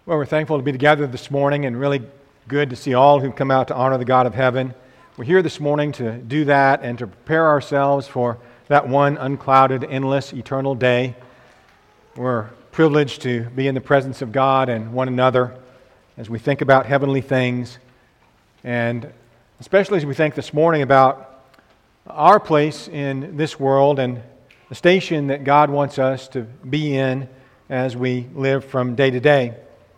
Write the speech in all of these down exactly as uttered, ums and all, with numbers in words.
Well, we're thankful to be together this morning and really good to see all who've come out to honor the God of heaven. We're here this morning to do that and to prepare ourselves for that one unclouded, endless, eternal day. We're privileged to be in the presence of God and one another as we think about heavenly things, and especially as we think this morning about our place in this world and the station that God wants us to be in as we live from day to day.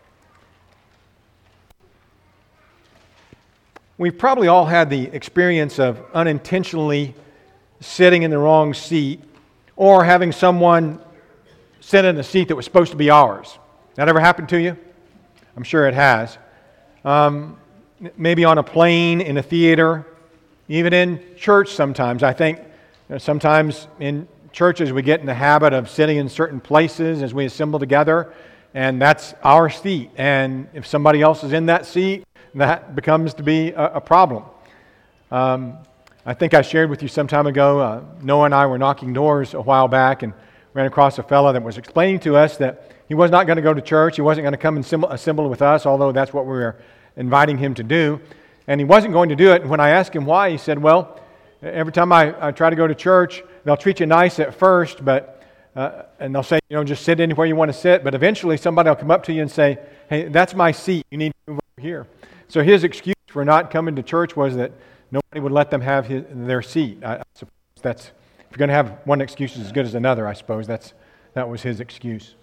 We've probably all had the experience of unintentionally sitting in the wrong seat or having someone sit in a seat that was supposed to be ours. That ever happened to you? I'm sure it has. Um, maybe on a plane, in a theater, even in church sometimes. I think you know, sometimes in churches we get in the habit of sitting in certain places as we assemble together, and that's our seat. And if somebody else is in that seat, that becomes to be a, a problem. Um, I think I shared with you some time ago, uh, Noah and I were knocking doors a while back and ran across a fellow that was explaining to us that he was not going to go to church, he wasn't going to come and assemble, assemble with us, although that's what we were inviting him to do, and he wasn't going to do it. And when I asked him why, he said, well, every time I, I try to go to church, they'll treat you nice at first, but uh, and they'll say, you know, just sit anywhere you want to sit, but eventually somebody will come up to you and say, hey, that's my seat, you need to move over here. So his excuse for not coming to church was that nobody would let them have his, their seat. I, I suppose that's, if you're going to have one excuse as good as another, I suppose that's that was his excuse.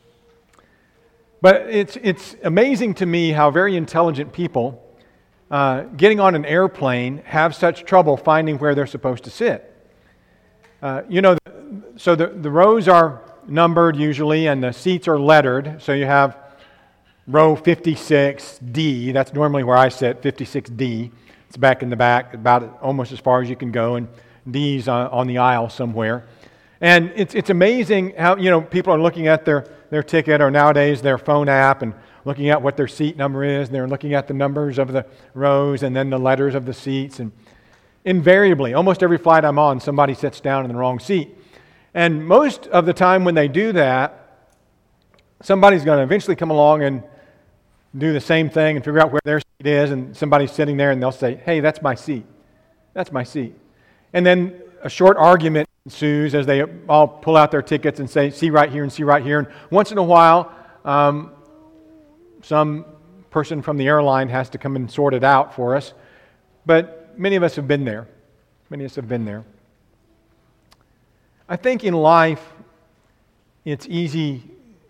But it's it's amazing to me how very intelligent people uh, getting on an airplane have such trouble finding where they're supposed to sit. Uh, you know, so the, the rows are numbered usually and the seats are lettered, so you have row fifty-six D, that's normally where I sit, fifty-six D. It's back in the back, about almost as far as you can go, and D's on, on the aisle somewhere. And it's it's amazing how, you know, people are looking at their, their ticket or nowadays their phone app and looking at what their seat number is, and they're looking at the numbers of the rows and then the letters of the seats. And invariably, almost every flight I'm on, somebody sits down in the wrong seat. And most of the time when they do that, somebody's going to eventually come along and do the same thing and figure out where their seat is, and somebody's sitting there and they'll say, hey, that's my seat. That's my seat. And then a short argument ensues as they all pull out their tickets and say, see right here and see right here. And once in a while, um, some person from the airline has to come and sort it out for us. But many of us have been there. Many of us have been there. I think in life, it's easy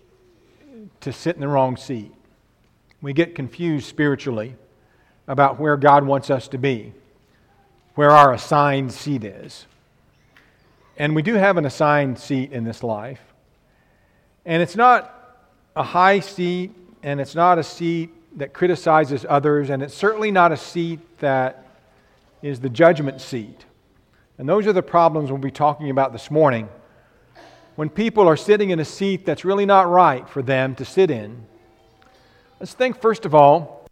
to sit in the wrong seat. We get confused spiritually about where God wants us to be, where our assigned seat is. And we do have an assigned seat in this life. And it's not a high seat, and it's not a seat that criticizes others, and it's certainly not a seat that is the judgment seat. And those are the problems we'll be talking about this morning. When people are sitting in a seat that's really not right for them to sit in, let's think first of all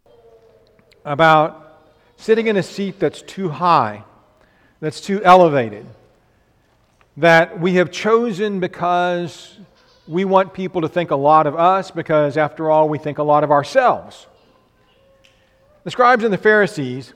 about sitting in a seat that's too high, that's too elevated, that we have chosen because we want people to think a lot of us, because after all, we think a lot of ourselves. The scribes and the Pharisees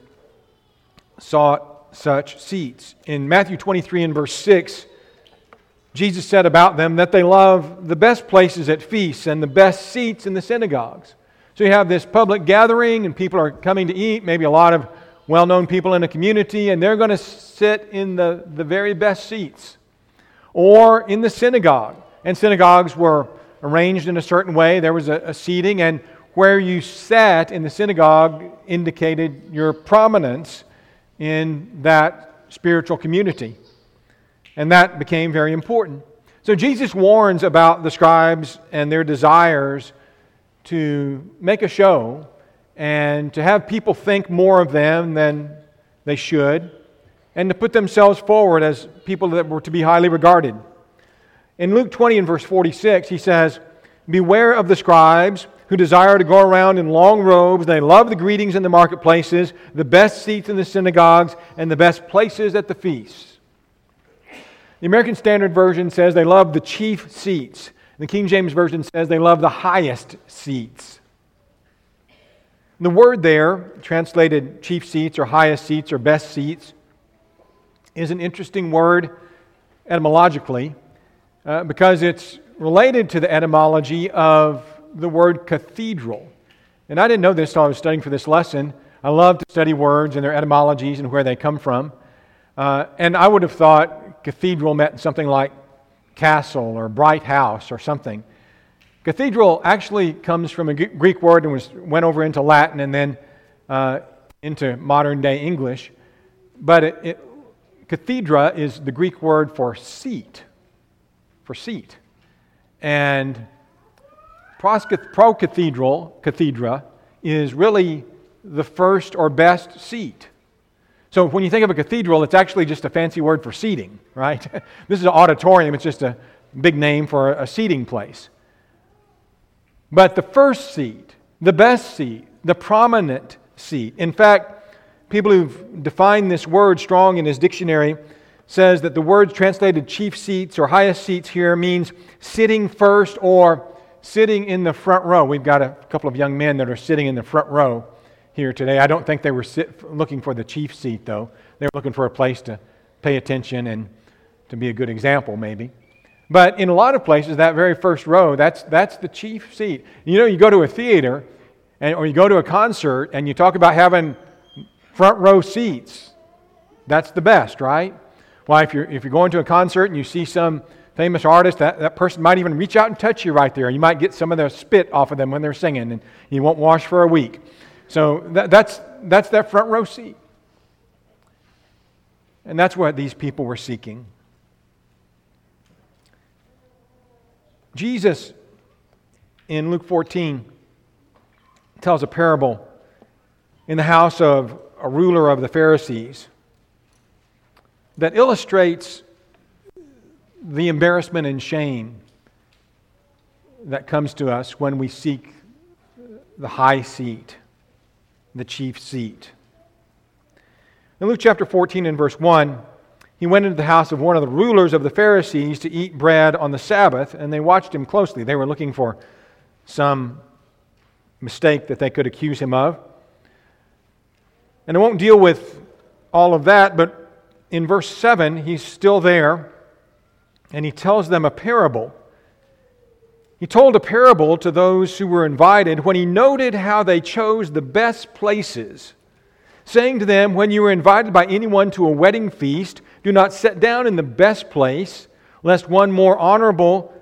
sought such seats. In Matthew twenty-three and verse six, Jesus said about them that they love the best places at feasts and the best seats in the synagogues. So you have this public gathering and people are coming to eat, maybe a lot of well-known people in a community, and they're going to sit in the, the very best seats. Or in the synagogue. And synagogues were arranged in a certain way. There was a, a seating, and where you sat in the synagogue indicated your prominence in that spiritual community. And that became very important. So Jesus warns about the scribes and their desires to make a show and to have people think more of them than they should, and to put themselves forward as people that were to be highly regarded. In Luke twenty and verse forty-six, he says, beware of the scribes who desire to go around in long robes. They love the greetings in the marketplaces, the best seats in the synagogues, and the best places at the feasts. The American Standard Version says they love the chief seats. The King James Version says they love the highest seats. The word there, translated chief seats or highest seats or best seats, is an interesting word etymologically uh, because it's related to the etymology of the word cathedral. And I didn't know this until I was studying for this lesson. I love to study words and their etymologies and where they come from. Uh, and I would have thought cathedral meant something like castle or bright house or something. Cathedral actually comes from a Greek word and was went over into Latin and then uh, into modern day English. But it, it, cathedra is the Greek word for seat, for seat. And pro-cathedral, cathedra, is really the first or best seat. So when you think of a cathedral, it's actually just a fancy word for seating, right? This is an auditorium. It's just a big name for a seating place. But the first seat, the best seat, the prominent seat. In fact, people who've defined this word, Strong in his dictionary, says that the word translated chief seats or highest seats here means sitting first or sitting in the front row. We've got a couple of young men that are sitting in the front row here today. I don't think they were sit, looking for the chief seat, though. They were looking for a place to pay attention and to be a good example, maybe. But in a lot of places, that very first row, that's that's the chief seat. You know, you go to a theater and, or you go to a concert and you talk about having front row seats. That's the best, right? Why, if you're, if you're going to a concert and you see some famous artist, that, that person might even reach out and touch you right there. You might get some of their spit off of them when they're singing and you won't wash for a week. So that, that's that's that front row seat. And that's what these people were seeking. Jesus, in Luke fourteen, tells a parable in the house of a ruler of the Pharisees that illustrates the embarrassment and shame that comes to us when we seek the high seat, the chief seat. In Luke chapter fourteen and verse one, he went into the house of one of the rulers of the Pharisees to eat bread on the Sabbath, and they watched him closely. They were looking for some mistake that they could accuse him of. And I won't deal with all of that, but in verse seven, he's still there, and he tells them a parable. He told a parable to those who were invited when he noted how they chose the best places, saying to them, when you are invited by anyone to a wedding feast, do not sit down in the best place, lest one more honorable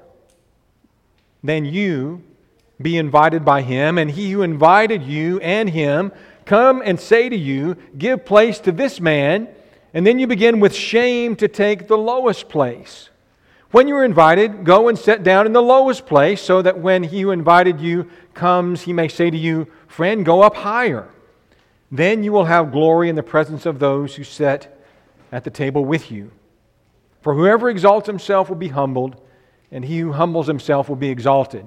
than you be invited by him, and he who invited you and him come and say to you, give place to this man, and then you begin with shame to take the lowest place. When you are invited, go and sit down in the lowest place, so that when he who invited you comes, he may say to you, friend, go up higher. Then you will have glory in the presence of those who sit at the table with you. For whoever exalts himself will be humbled, and he who humbles himself will be exalted.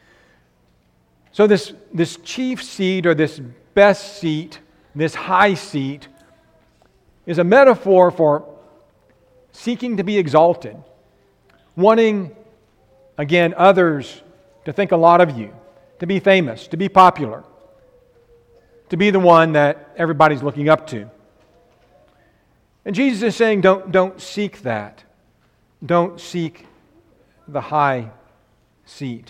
So this, this chief seat, or this best seat, this high seat, is a metaphor for seeking to be exalted, wanting, again, others to think a lot of you, to be famous, to be popular, to be the one that everybody's looking up to. And Jesus is saying, don't, don't seek that. Don't seek the high seat.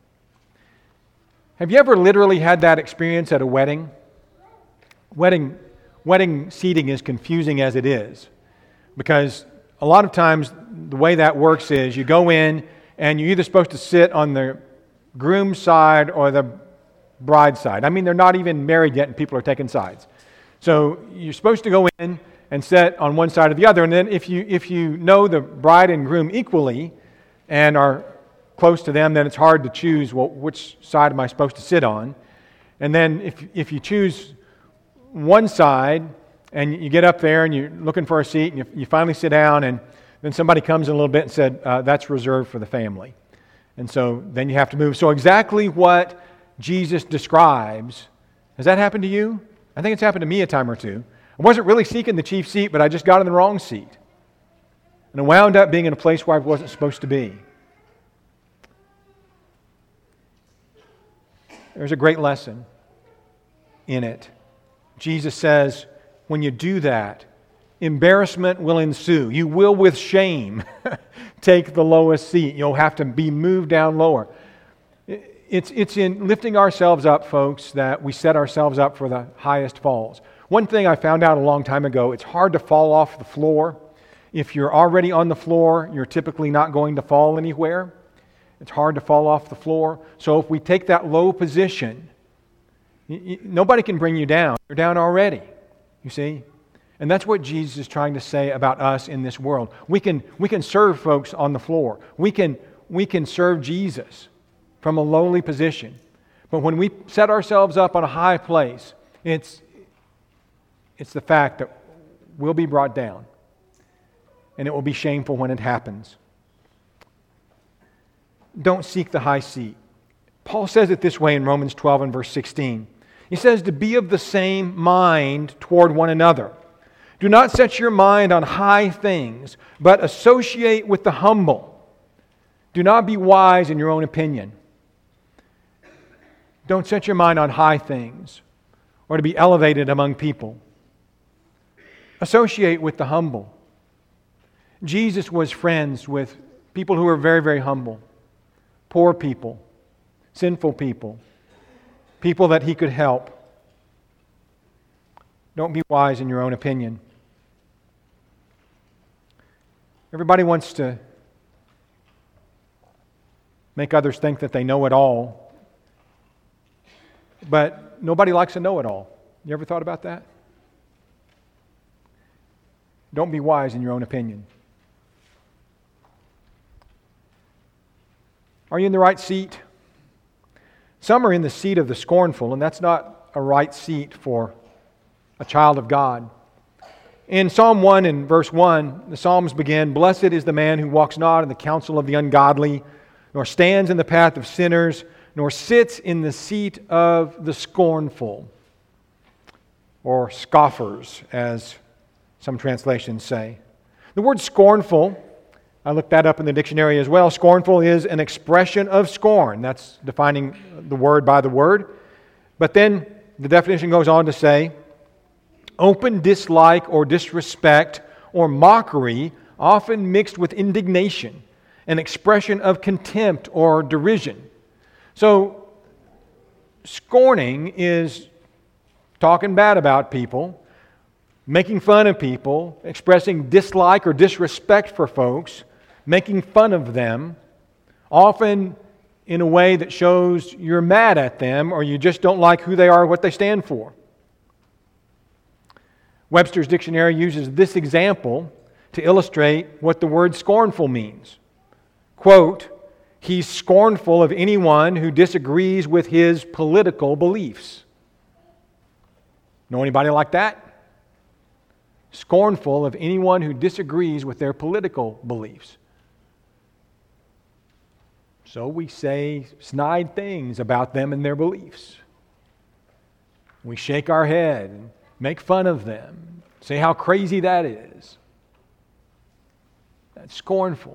Have you ever literally had that experience at a wedding? Wedding, wedding seating is confusing as it is, because a lot of times the way that works is you go in and you're either supposed to sit on the groom's side or the bride's side. I mean, they're not even married yet and people are taking sides. So you're supposed to go in and sit on one side or the other. And then if you if you know the bride and groom equally and are close to them, then it's hard to choose, well, which side am I supposed to sit on? And then if if you choose one side and you get up there and you're looking for a seat and you, you finally sit down, and then somebody comes in a little bit and said, uh, that's reserved for the family. And so then you have to move. So exactly what Jesus describes, has that happened to you? I think it's happened to me a time or two. I wasn't really seeking the chief seat, but I just got in the wrong seat. And I wound up being in a place where I wasn't supposed to be. There's a great lesson in it. Jesus says, when you do that, embarrassment will ensue. You will, with shame, take the lowest seat. You'll have to be moved down lower. It's, it's in lifting ourselves up, folks, that we set ourselves up for the highest falls. One thing I found out a long time ago, it's hard to fall off the floor. If you're already on the floor, you're typically not going to fall anywhere. It's hard to fall off the floor. So if we take that low position, y- y- nobody can bring you down. You're down already, you see? And that's what Jesus is trying to say about us in this world. We can, we can serve folks on the floor. We can, we can serve Jesus from a lowly position. But when we set ourselves up on a high place, it's, it's the fact that we'll be brought down. And it will be shameful when it happens. Don't seek the high seat. Paul says it this way in Romans twelve and verse sixteen. He says to be of the same mind toward one another. Do not set your mind on high things, but associate with the humble. Do not be wise in your own opinion. Don't set your mind on high things or to be elevated among people. Associate with the humble. Jesus was friends with people who were very, very humble. Poor people, sinful people, people that he could help. Don't be wise in your own opinion. Everybody wants to make others think that they know it all, but nobody likes to know it all. You ever thought about that? Don't be wise in your own opinion. Are you in the right seat? Some are in the seat of the scornful, and that's not a right seat for a child of God. In Psalm one and verse one, the Psalms begin, "Blessed is the man who walks not in the counsel of the ungodly, nor stands in the path of sinners, nor sits in the seat of the scornful," or scoffers, as some translations say. The word scornful, I looked that up in the dictionary as well. Scornful is an expression of scorn. That's defining the word by the word. But then the definition goes on to say, open dislike or disrespect or mockery, often mixed with indignation, an expression of contempt or derision. So, scorning is talking bad about people, making fun of people, expressing dislike or disrespect for folks, making fun of them, often in a way that shows you're mad at them or you just don't like who they are or what they stand for. Webster's dictionary uses this example to illustrate what the word scornful means. Quote, he's scornful of anyone who disagrees with his political beliefs. Know anybody like that? Scornful of anyone who disagrees with their political beliefs. So we say snide things about them and their beliefs. We shake our head and make fun of them, say how crazy that is. That's scornful.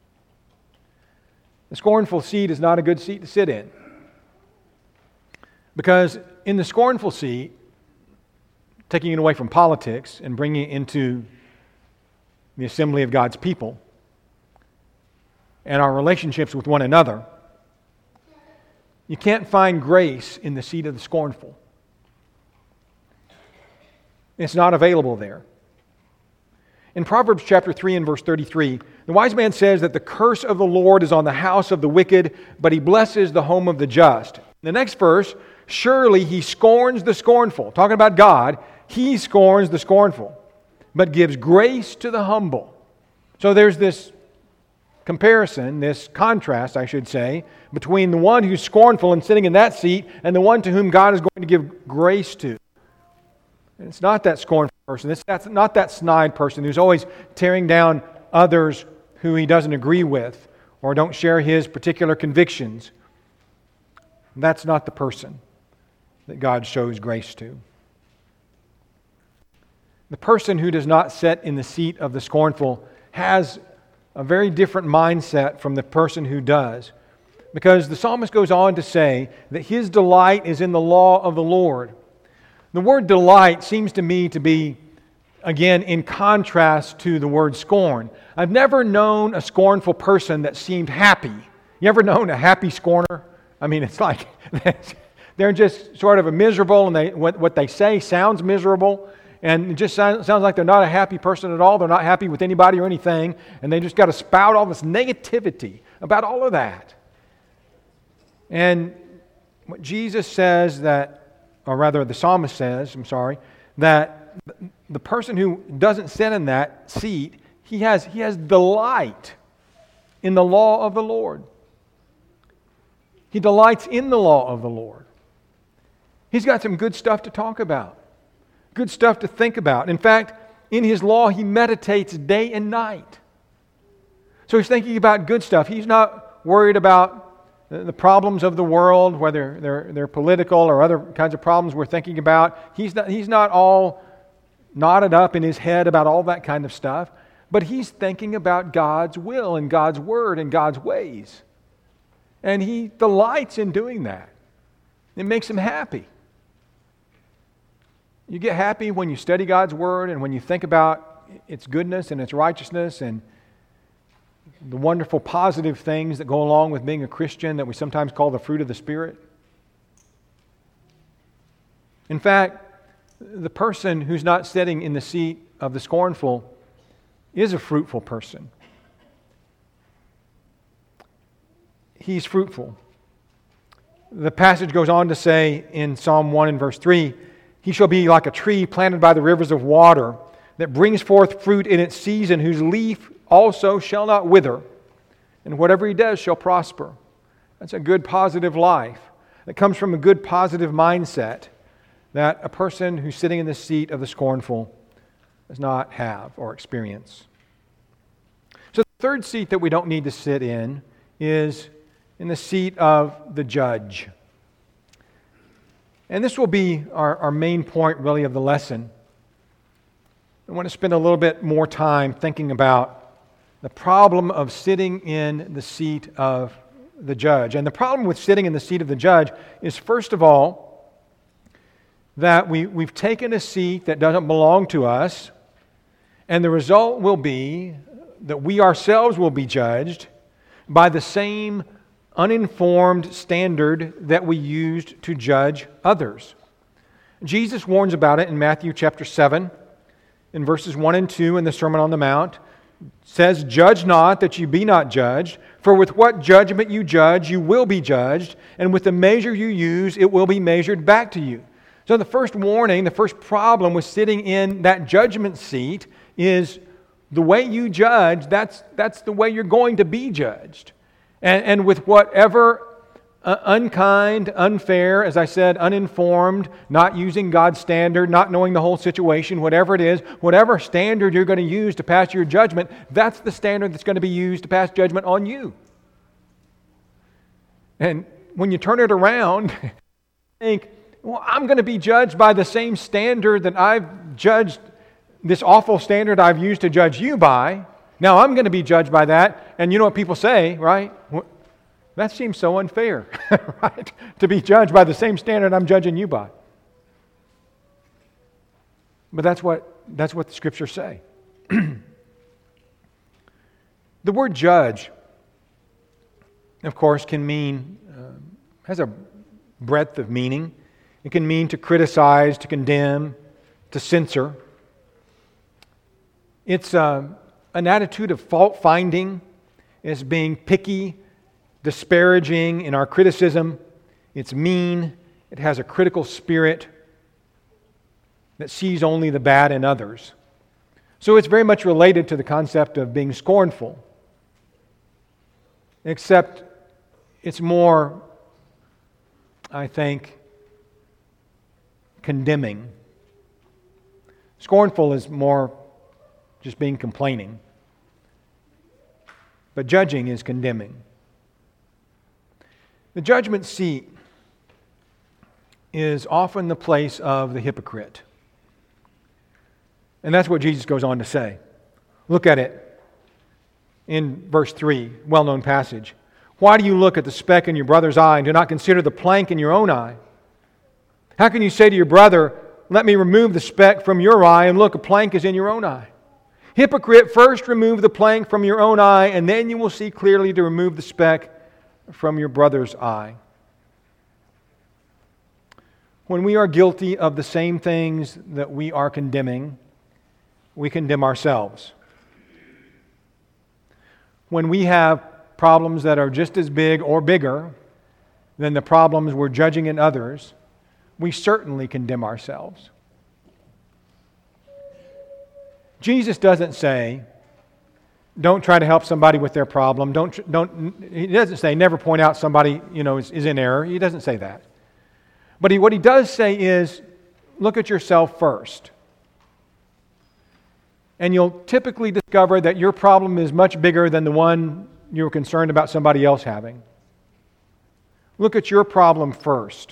The scornful seat is not a good seat to sit in. Because in the scornful seat, taking it away from politics and bringing it into the assembly of God's people and our relationships with one another, you can't find grace in the seat of the scornful. It's not available there. In Proverbs chapter three and verse thirty-three, the wise man says that the curse of the Lord is on the house of the wicked, but he blesses the home of the just. The next verse, surely he scorns the scornful. Talking about God, he scorns the scornful, but gives grace to the humble. So there's this comparison, this contrast, I should say, between the one who's scornful and sitting in that seat and the one to whom God is going to give grace to. And it's not that scornful person. It's that's not that snide person who's always tearing down others who he doesn't agree with or don't share his particular convictions. That's not the person that God shows grace to. The person who does not sit in the seat of the scornful has a very different mindset from the person who does. Because the psalmist goes on to say that his delight is in the law of the Lord. The word delight seems to me to be, again, in contrast to the word scorn. I've never known a scornful person that seemed happy. You ever known a happy scorner? I mean, it's like they're just sort of a miserable, and they, what, what they say sounds miserable, and it just sounds, sounds like they're not a happy person at all. They're not happy with anybody or anything, and they just got to spout all this negativity about all of that. And what Jesus says that, or rather the psalmist says, I'm sorry, that the person who doesn't sit in that seat, he has, he has delight in the law of the Lord. He delights in the law of the Lord. He's got some good stuff to talk about, good stuff to think about. In fact, in His law, he meditates day and night. So he's thinking about good stuff. He's not worried about the problems of the world, whether they're, they're political or other kinds of problems we're thinking about. He's not, he's not all knotted up in his head about all that kind of stuff, but he's thinking about God's will and God's word and God's ways. And he delights in doing that. It makes him happy. You get happy when you study God's word and when you think about its goodness and its righteousness and the wonderful positive things that go along with being a Christian that we sometimes call the fruit of the Spirit. In fact, the person who's not sitting in the seat of the scornful is a fruitful person. He's fruitful. The passage goes on to say in Psalm one and verse three, he shall be like a tree planted by the rivers of water that brings forth fruit in its season, whose leaf also shall not wither, and whatever he does shall prosper. That's a good positive life that comes from a good positive mindset that a person who's sitting in the seat of the scornful does not have or experience. So the third seat that we don't need to sit in is in the seat of the judge. And this will be our, our main point really of the lesson. I want to spend a little bit more time thinking about the problem of sitting in the seat of the judge. And the problem with sitting in the seat of the judge is, first of all, that we, we've taken a seat that doesn't belong to us, and the result will be that we ourselves will be judged by the same uninformed standard that we used to judge others. Jesus warns about it in Matthew chapter seven, in verses one and two in the Sermon on the Mount. Says, "Judge not that you be not judged, for with what judgment you judge, you will be judged, and with the measure you use, it will be measured back to you." So the first warning, the first problem with sitting in that judgment seat is the way you judge, that's, that's the way you're going to be judged. And, and with whatever uh, unkind, unfair, as I said, uninformed, not using God's standard, not knowing the whole situation, whatever it is, whatever standard you're going to use to pass your judgment, that's the standard that's going to be used to pass judgment on you. And when you turn it around, think, well, I'm going to be judged by the same standard that I've judged, this awful standard I've used to judge you by. Now I'm going to be judged by that. And you know what people say, right? That seems so unfair, right? To be judged by the same standard I'm judging you by. But that's what, that's what the Scriptures say. The word judge, of course, can mean, uh, has a breadth of meaning. It can mean to criticize, to condemn, to censor. It's uh, an attitude of fault-finding. It's being picky, disparaging in our criticism. It's mean. It has a critical spirit that sees only the bad in others. So it's very much related to the concept of being scornful, except it's more, I think, condemning. Scornful is more just being complaining, but judging is condemning. The judgment seat is often the place of the hypocrite. And that's what Jesus goes on to say. Look at it in verse three, well-known passage. "Why do you look at the speck in your brother's eye and do not consider the plank in your own eye? How can you say to your brother, let me remove the speck from your eye, and look, a plank is in your own eye. Hypocrite, first remove the plank from your own eye, and then you will see clearly to remove the speck from your brother's eye. When we are guilty of the same things that we are condemning, we condemn ourselves. When we have problems that are just as big or bigger than the problems we're judging in others, we certainly condemn ourselves. Jesus doesn't say, don't try to help somebody with their problem. Don't, don't, he doesn't say, never point out somebody, you know, is, is in error. He doesn't say that. But he, what he does say is, look at yourself first. And you'll typically discover that your problem is much bigger than the one you're concerned about somebody else having. Look at your problem first.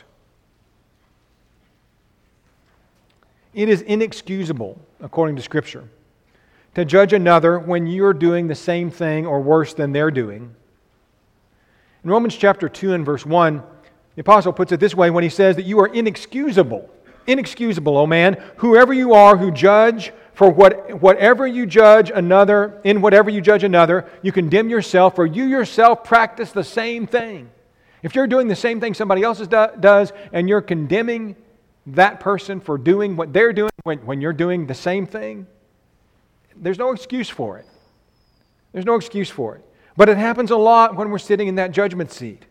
It is inexcusable, according to Scripture, to judge another when you're doing the same thing or worse than they're doing. In Romans chapter two and verse one, the apostle puts it this way when he says that you are inexcusable. Inexcusable, O man, whoever you are who judge, for what, whatever you judge another, in whatever you judge another, you condemn yourself, for you yourself practice the same thing. If you're doing the same thing somebody else do, does, and you're condemning that person for doing what they're doing when, when you're doing the same thing, there's no excuse for it. There's no excuse for it. But it happens a lot when we're sitting in that judgment seat.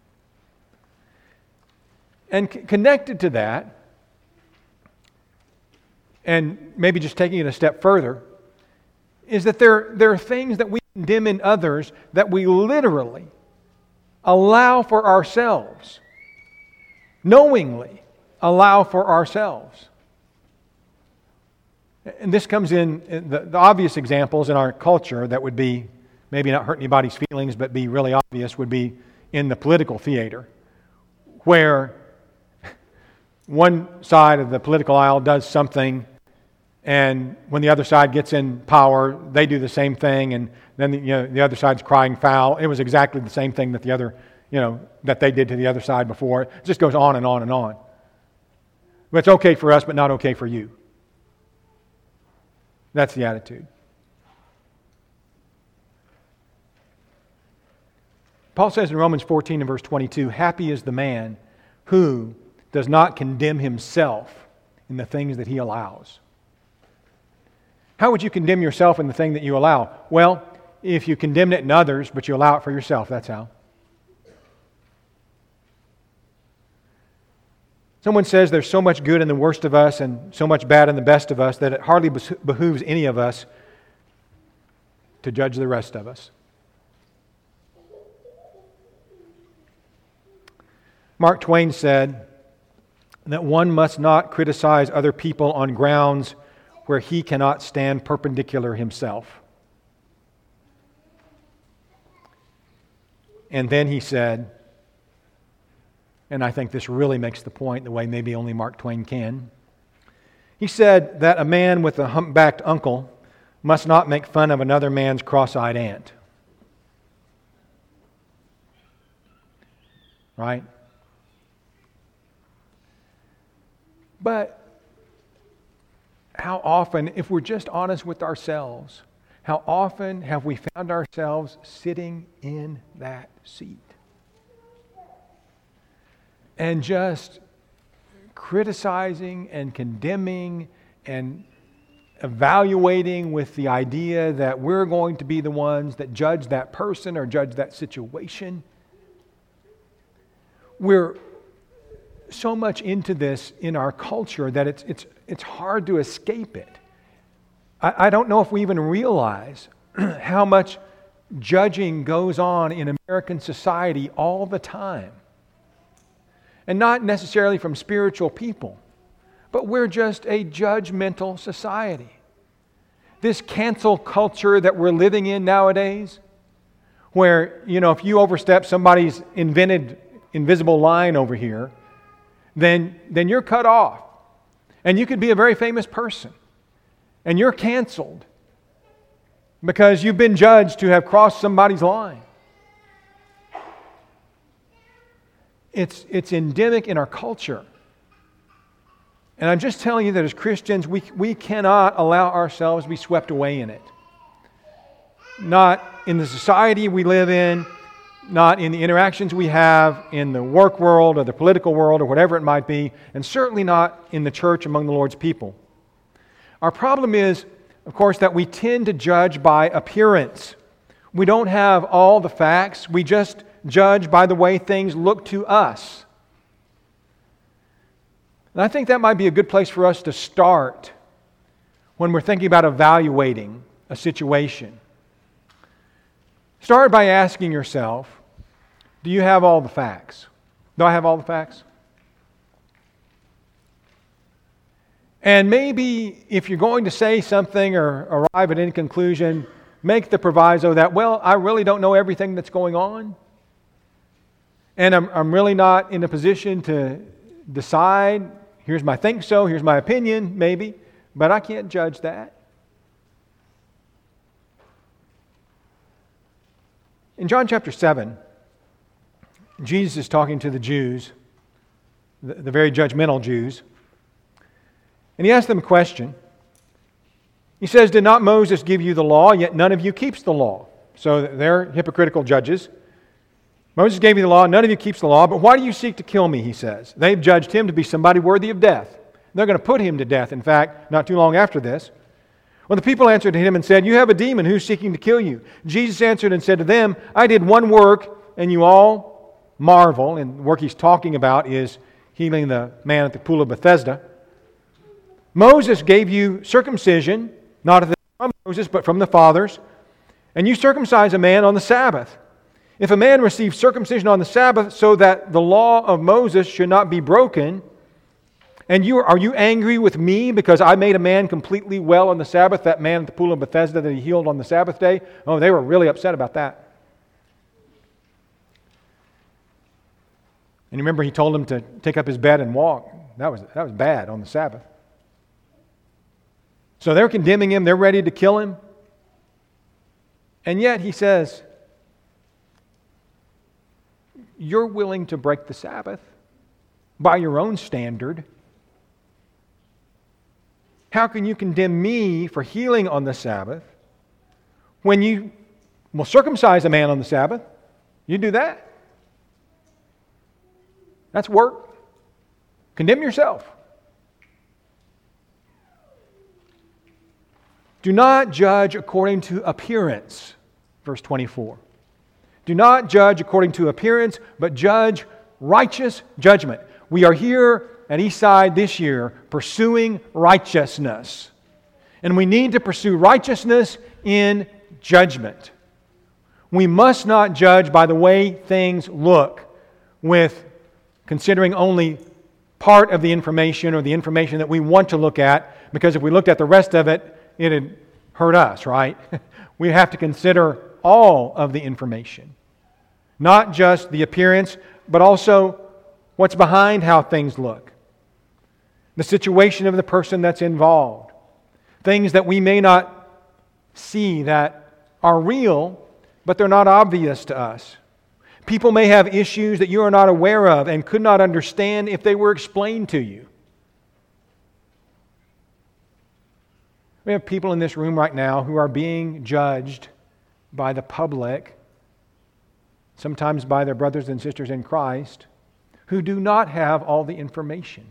And c- connected to that, and maybe just taking it a step further, is that there, there are things that we condemn in others that we literally allow for ourselves, knowingly allow for ourselves. And this comes in, the, the obvious examples in our culture that would be, maybe not hurt anybody's feelings, but be really obvious, would be in the political theater, where one side of the political aisle does something, and when the other side gets in power, they do the same thing, and then the, you know, the other side's crying foul. It was exactly the same thing that the other, you know, that they did to the other side before. It just goes on and on and on. But it's okay for us, but not okay for you. That's the attitude. Paul says in Romans fourteen and verse twenty-two, happy is the man who does not condemn himself in the things that he allows. How would you condemn yourself in the thing that you allow? Well, if you condemn it in others, but you allow it for yourself, that's how. Someone says there's so much good in the worst of us and so much bad in the best of us that it hardly behooves any of us to judge the rest of us. Mark Twain said that one must not criticize other people on grounds where he cannot stand perpendicular himself. And then he said, and I think this really makes the point the way maybe only Mark Twain can. He said that a man with a humpbacked uncle must not make fun of another man's cross-eyed aunt. Right? But how often, if we're just honest with ourselves, how often have we found ourselves sitting in that seat and just criticizing and condemning and evaluating with the idea that we're going to be the ones that judge that person or judge that situation? We're so much into this in our culture that it's it's it's hard to escape it. I, I don't know if we even realize how much judging goes on in American society all the time. And not necessarily from spiritual people, but we're just a judgmental society. This cancel culture that we're living in nowadays, where, you know, if you overstep somebody's invented invisible line over here, then, then you're cut off. And you could be a very famous person. And you're canceled because you've been judged to have crossed somebody's line. It's, it's endemic in our culture. And I'm just telling you that as Christians, we, we cannot allow ourselves to be swept away in it. Not in the society we live in, not in the interactions we have in the work world or the political world or whatever it might be, and certainly not in the church among the Lord's people. Our problem is, of course, that we tend to judge by appearance. We don't have all the facts. We just judge by the way things look to us. And I think that might be a good place for us to start when we're thinking about evaluating a situation. Start by asking yourself, do you have all the facts? Do I have all the facts? And maybe if you're going to say something or arrive at any conclusion, make the proviso that, well, I really don't know everything that's going on. And I'm, I'm really not in a position to decide, here's my think so, here's my opinion, maybe, but I can't judge that. In John chapter seven, Jesus is talking to the Jews, the, the very judgmental Jews, and he asks them a question. He says, did not Moses give you the law, yet none of you keeps the law? So they're hypocritical judges. Moses gave you the law, none of you keeps the law, but why do you seek to kill me, he says. They've judged him to be somebody worthy of death. They're going to put him to death, in fact, not too long after this. Well, the people answered him and said, you have a demon, who's seeking to kill you? Jesus answered and said to them, I did one work, and you all marvel. And the work he's talking about is healing the man at the pool of Bethesda. Moses gave you circumcision, not from Moses, but from the fathers, and you circumcise a man on the Sabbath. If a man receives circumcision on the Sabbath so that the law of Moses should not be broken, and you are you angry with me because I made a man completely well on the Sabbath, that man at the pool of Bethesda that he healed on the Sabbath day? Oh, they were really upset about that. And you remember he told him to take up his bed and walk. That was, that was bad on the Sabbath. So they're condemning him. They're ready to kill him. And yet he says, you're willing to break the Sabbath by your own standard. How can you condemn me for healing on the Sabbath when you will circumcise a man on the Sabbath? You do that? That's work. Condemn yourself. Do not judge according to appearance, verse twenty-four. Do not judge according to appearance, but judge righteous judgment. We are here at Eastside this year pursuing righteousness. And we need to pursue righteousness in judgment. We must not judge by the way things look, with considering only part of the information or the information that we want to look at, because if we looked at the rest of it, it'd hurt us, right? We have to consider all of the information. Not just the appearance, but also what's behind how things look. The situation of the person that's involved. Things that we may not see that are real, but they're not obvious to us. People may have issues that you are not aware of and could not understand if they were explained to you. We have people in this room right now who are being judged by the public, sometimes by their brothers and sisters in Christ, who do not have all the information.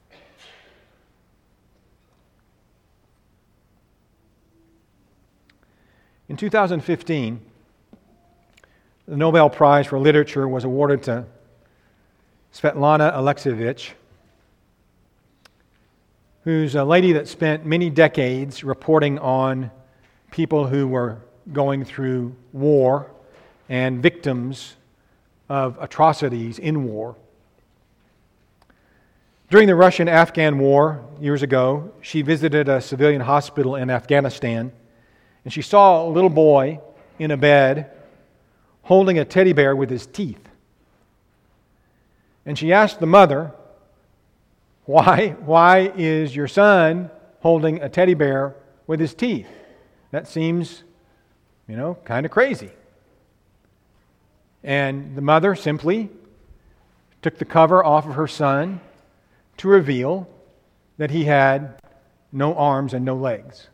In two thousand fifteen, the Nobel Prize for Literature was awarded to Svetlana Alexievich, who's a lady that spent many decades reporting on people who were going through war and victims of atrocities in war. During the Russian-Afghan War years ago, she visited a civilian hospital in Afghanistan, and she saw a little boy in a bed holding a teddy bear with his teeth. And she asked the mother, Why, why is your son holding a teddy bear with his teeth? That seems, you know, kind of crazy. And the mother simply took the cover off of her son to reveal that he had no arms and no legs.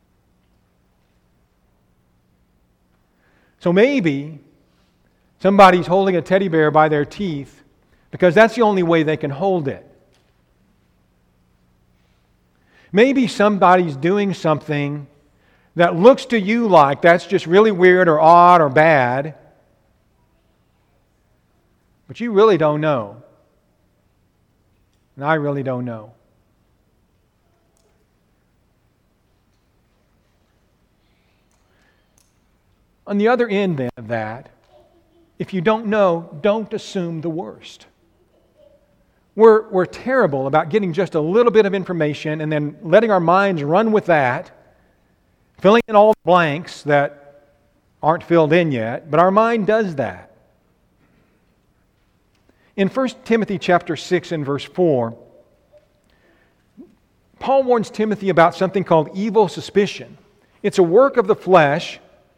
So maybe somebody's holding a teddy bear by their teeth because that's the only way they can hold it. Maybe somebody's doing something that looks to you like that's just really weird or odd or bad, but you really don't know. And I really don't know. On the other end then of that, if you don't know, don't assume the worst. We're, we're terrible about getting just a little bit of information and then letting our minds run with that, filling in all the blanks that aren't filled in yet, but our mind does that. In First Timothy chapter six and verse four, Paul warns Timothy about something called evil suspicion. It's a work of the flesh.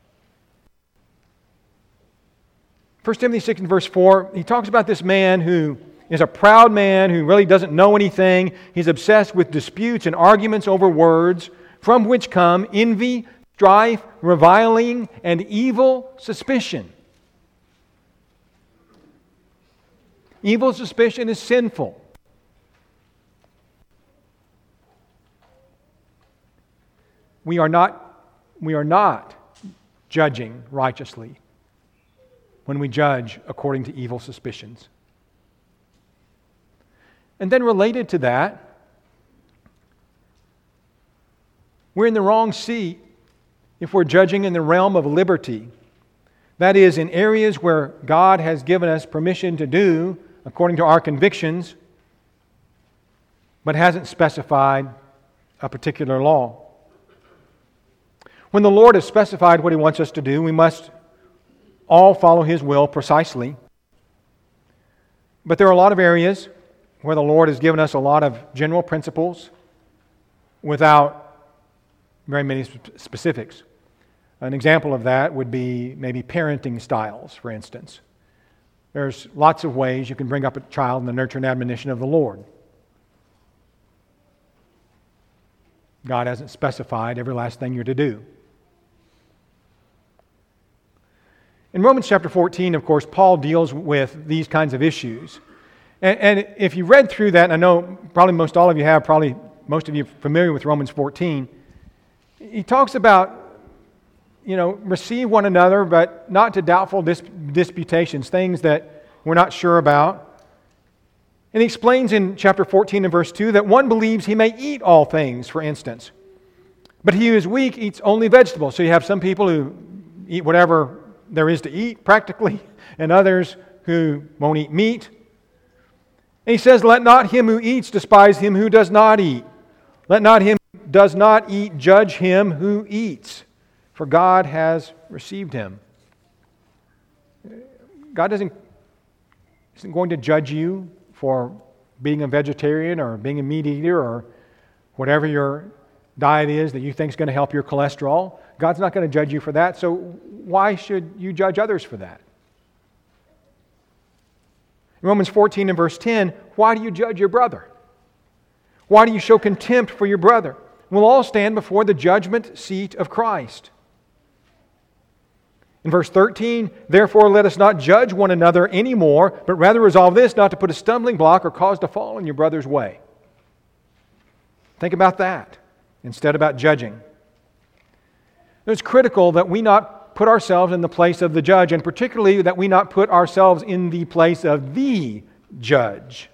First Timothy six and verse four, he talks about this man who is a proud man who really doesn't know anything. He's obsessed with disputes and arguments over words, from which come envy, strife, reviling, and evil suspicion. Evil suspicion is sinful. We are not, we are not judging righteously when we judge according to evil suspicions. And then related to that, we're in the wrong seat if we're judging in the realm of liberty. That is, in areas where God has given us permission to do according to our convictions, but hasn't specified a particular law. When the Lord has specified what He wants us to do, we must all follow His will precisely. But there are a lot of areas where the Lord has given us a lot of general principles without very many specifics. An example of that would be maybe parenting styles, for instance. There's lots of ways you can bring up a child in the nurture and admonition of the Lord. God hasn't specified every last thing you're to do. In Romans chapter fourteen, of course, Paul deals with these kinds of issues. And, and if you read through that, and I know probably most all of you have, probably most of you are familiar with Romans fourteen, he talks about, you know, receive one another, but not to doubtful dis- disputations, things that we're not sure about. And he explains in chapter fourteen and verse two that one believes he may eat all things, for instance. But he who is weak eats only vegetables. So you have some people who eat whatever there is to eat, practically, and others who won't eat meat. And he says, let not him who eats despise him who does not eat. Let not him who does not eat judge him who eats, for God has received him. God doesn't, isn't going to judge you for being a vegetarian or being a meat eater or whatever your diet is that you think is going to help your cholesterol. God's not going to judge you for that, so why should you judge others for that? In Romans fourteen and verse ten, why do you judge your brother? Why do you show contempt for your brother? We'll all stand before the judgment seat of Christ. In verse thirteen, therefore let us not judge one another anymore, but rather resolve this, not to put a stumbling block or cause to fall in your brother's way. Think about that instead about judging. It's critical that we not put ourselves in the place of the judge, and particularly that we not put ourselves in the place of the judge.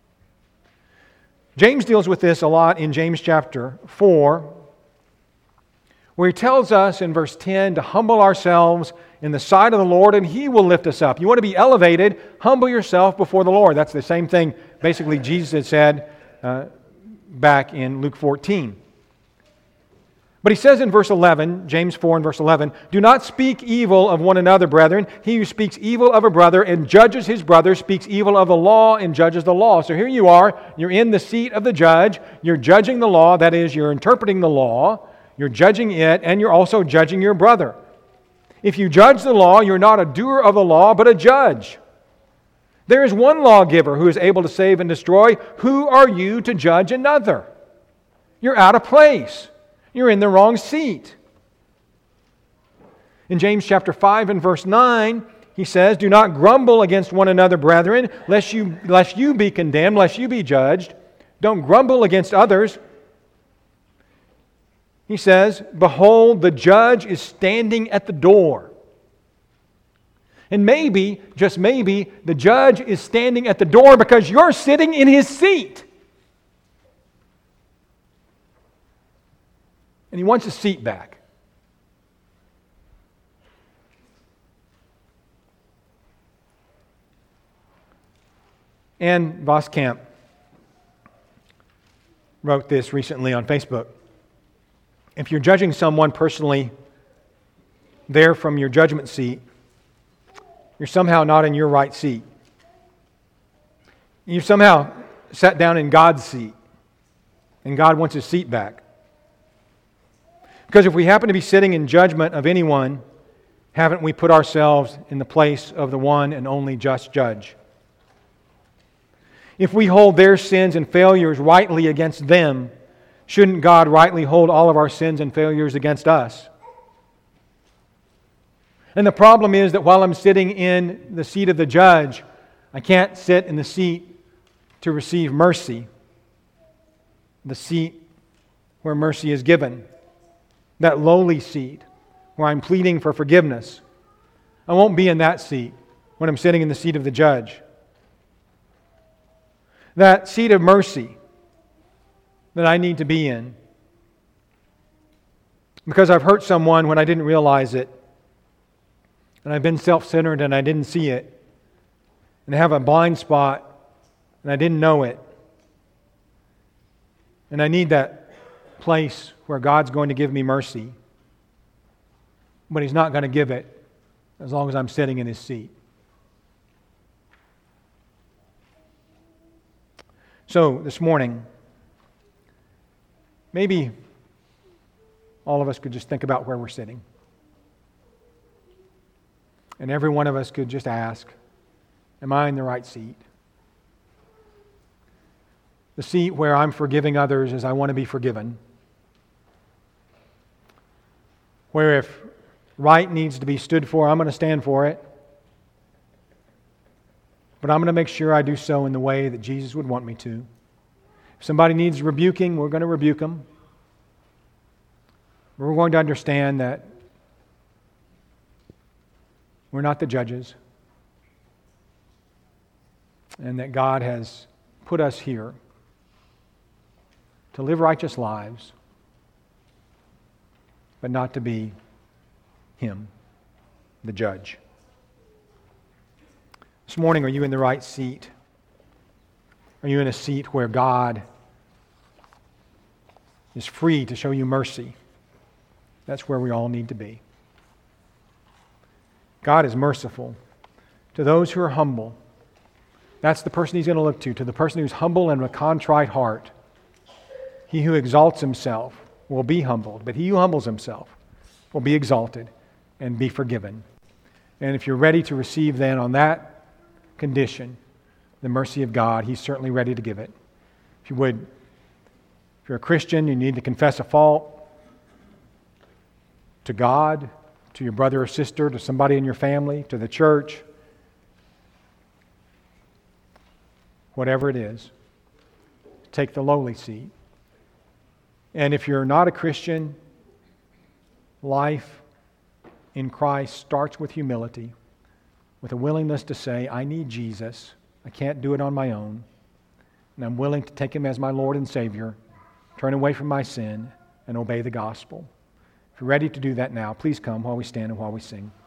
James deals with this a lot in James chapter four, where he tells us in verse ten to humble ourselves in the sight of the Lord and He will lift us up. You want to be elevated, humble yourself before the Lord. That's the same thing basically Jesus had said uh, back in Luke fourteen. But he says in verse eleven, James four and verse eleven, do not speak evil of one another, brethren. He who speaks evil of a brother and judges his brother speaks evil of the law and judges the law. So here you are, you're in the seat of the judge, you're judging the law, that is, you're interpreting the law, you're judging it, and you're also judging your brother. If you judge the law, you're not a doer of the law, but a judge. There is one lawgiver who is able to save and destroy. Who are you to judge another? You're out of place. You're in the wrong seat. In James chapter five and verse nine, he says, "Do not grumble against one another, brethren, lest you, lest you be condemned, lest you be judged. Don't grumble against others." He says, "Behold, the judge is standing at the door." And maybe, just maybe, the judge is standing at the door because you're sitting in his seat. And he wants his seat back. Ann Voskamp wrote this recently on Facebook. If you're judging someone personally there from your judgment seat, you're somehow not in your right seat. You've somehow sat down in God's seat, and God wants his seat back. Because if we happen to be sitting in judgment of anyone, haven't we put ourselves in the place of the one and only just judge? If we hold their sins and failures rightly against them, shouldn't God rightly hold all of our sins and failures against us? And the problem is that while I'm sitting in the seat of the judge, I can't sit in the seat to receive mercy, the seat where mercy is given, that lowly seat where I'm pleading for forgiveness. I won't be in that seat when I'm sitting in the seat of the judge. That seat of mercy that I need to be in because I've hurt someone when I didn't realize it, and I've been self-centered and I didn't see it, and I have a blind spot and I didn't know it, and I need that place where God's going to give me mercy, but He's not going to give it as long as I'm sitting in His seat. So this morning, maybe all of us could just think about where we're sitting. And every one of us could just ask, am I in the right seat? The seat where I'm forgiving others as I want to be forgiven. Where if right needs to be stood for, I'm going to stand for it. But I'm going to make sure I do so in the way that Jesus would want me to. If somebody needs rebuking, we're going to rebuke them. We're going to understand that we're not the judges, and that God has put us here to live righteous lives, but not to be Him, the judge. This morning, are you in the right seat? Are you in a seat where God is free to show you mercy? That's where we all need to be. God is merciful to those who are humble. That's the person He's going to look to, to the person who's humble and with a contrite heart. He who exalts himself will be humbled, but he who humbles himself will be exalted and be forgiven. And if you're ready to receive then on that condition the mercy of God, He's certainly ready to give it. If you would, if you're a Christian, you need to confess a fault to God, to your brother or sister, to somebody in your family, to the church, whatever it is, take the lowly seat. And if you're not a Christian, life in Christ starts with humility, with a willingness to say, I need Jesus. I can't do it on my own. And I'm willing to take Him as my Lord and Savior, turn away from my sin, and obey the gospel. If you're ready to do that now, please come while we stand and while we sing.